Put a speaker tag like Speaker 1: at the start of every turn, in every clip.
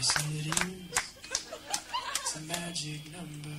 Speaker 1: Yes, it is. It's a magic number.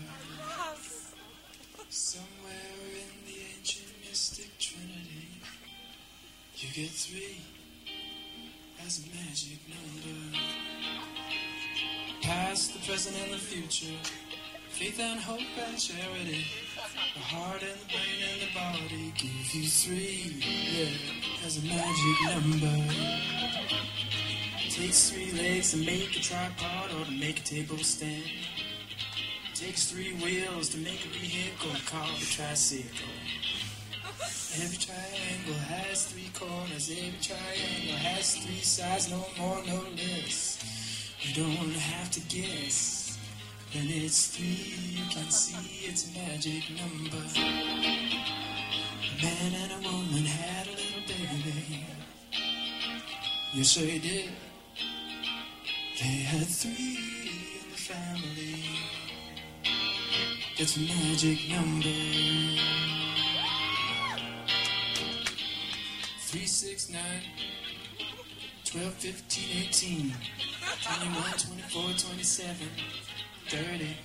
Speaker 1: Somewhere in the ancient mystic trinity, you get 3 as a magic number. Past, the present, and the future. Faith and hope and charity. The heart and the brain and the body give you 3, yeah, as a magic number. Takes 3 legs to make a tripod or to make a table stand. Takes 3 wheels to make a vehicle called a tricycle. Every triangle has 3 corners. Every triangle has 3 sides. No more, no less. You don't have to guess. When it's 3, you can see it's a magic number. A man and a woman had a little baby. Yes, they did. They had 3 in the family. It's a magic number. 3, 6, 9, 12, 15, 18, 21, 24, 27, 30.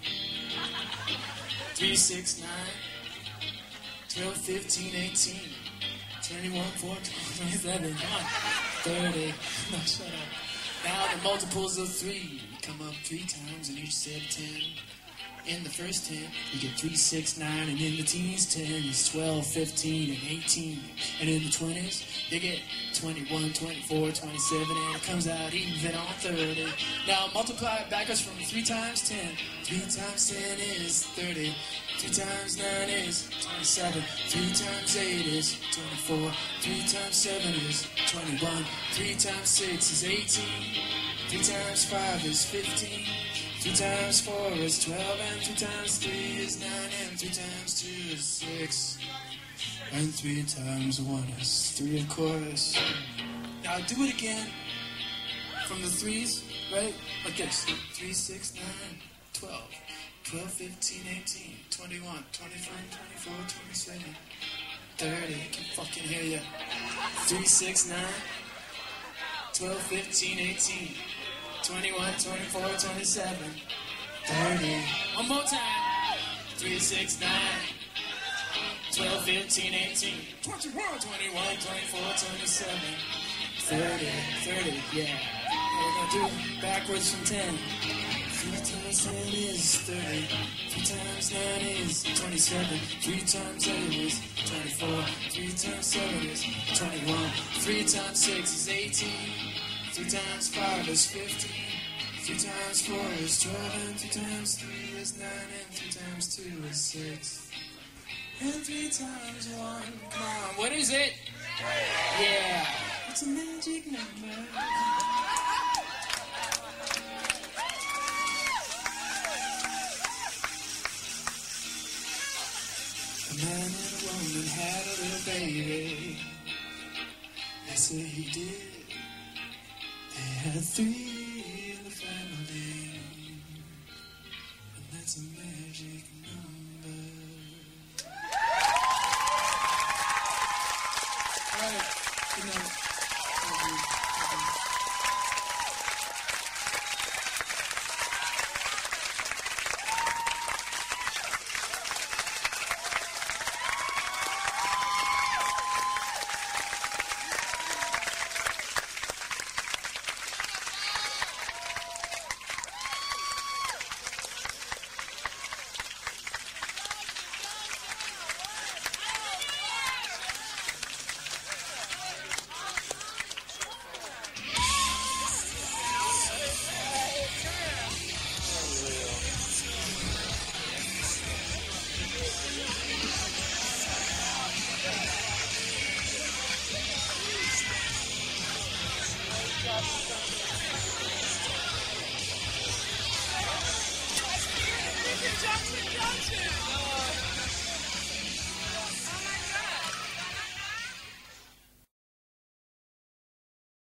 Speaker 1: 3, 6, 9, 12, 15, 18, 21, 4, 27, 30. No, shut up. Now the multiples of 3 come up 3 times in each set of 10. In the first 10, you get 3, 6, 9, and in the teens, 10 is 12, 15, and 18. And in the 20s, you get 21, 24, 27, and it comes out even on 30. Now multiply it backwards from 3 times 10. 3 times 10 is 30. 3 times 9 is 27. 3 times 8 is 24. 3 times 7 is 21. 3 times 6 is 18. 3 times 5 is 15. 3 times 4 is 12, and 3 times 3 is 9, and 3 times 2 is 6, and 3 times 1 is 3, of course. Now do it again from the 3s, right? Like this. 3, 6, 9, 12, 12, 15, 18, 21, 25, 24, 27, 30. I can fucking hear you. 3, 6, 9, 12, 15, 18. 21, 24, 27, 30. One more time. 3, 6, 9, 12, 15, 18, 21, 21, 24, 27, 30, 30, yeah. We're going to do it backwards from 10. 3 times 10 is 30. 3 times 9 is 27. 3 times 8 is 24. 3 times 7 is 21. 3 times 6 is 18. 3 times 5 is 15. 3 times 4 is 12, and 3 times 3 is 9, and 3 times 2 is 6, and 3 times 1, come on, what is it? Yeah, it's a magic number. A man and a woman had a little baby. They say he did. They had 3 in the family, and that's a magic number. All right, good night.
Speaker 2: Johnson!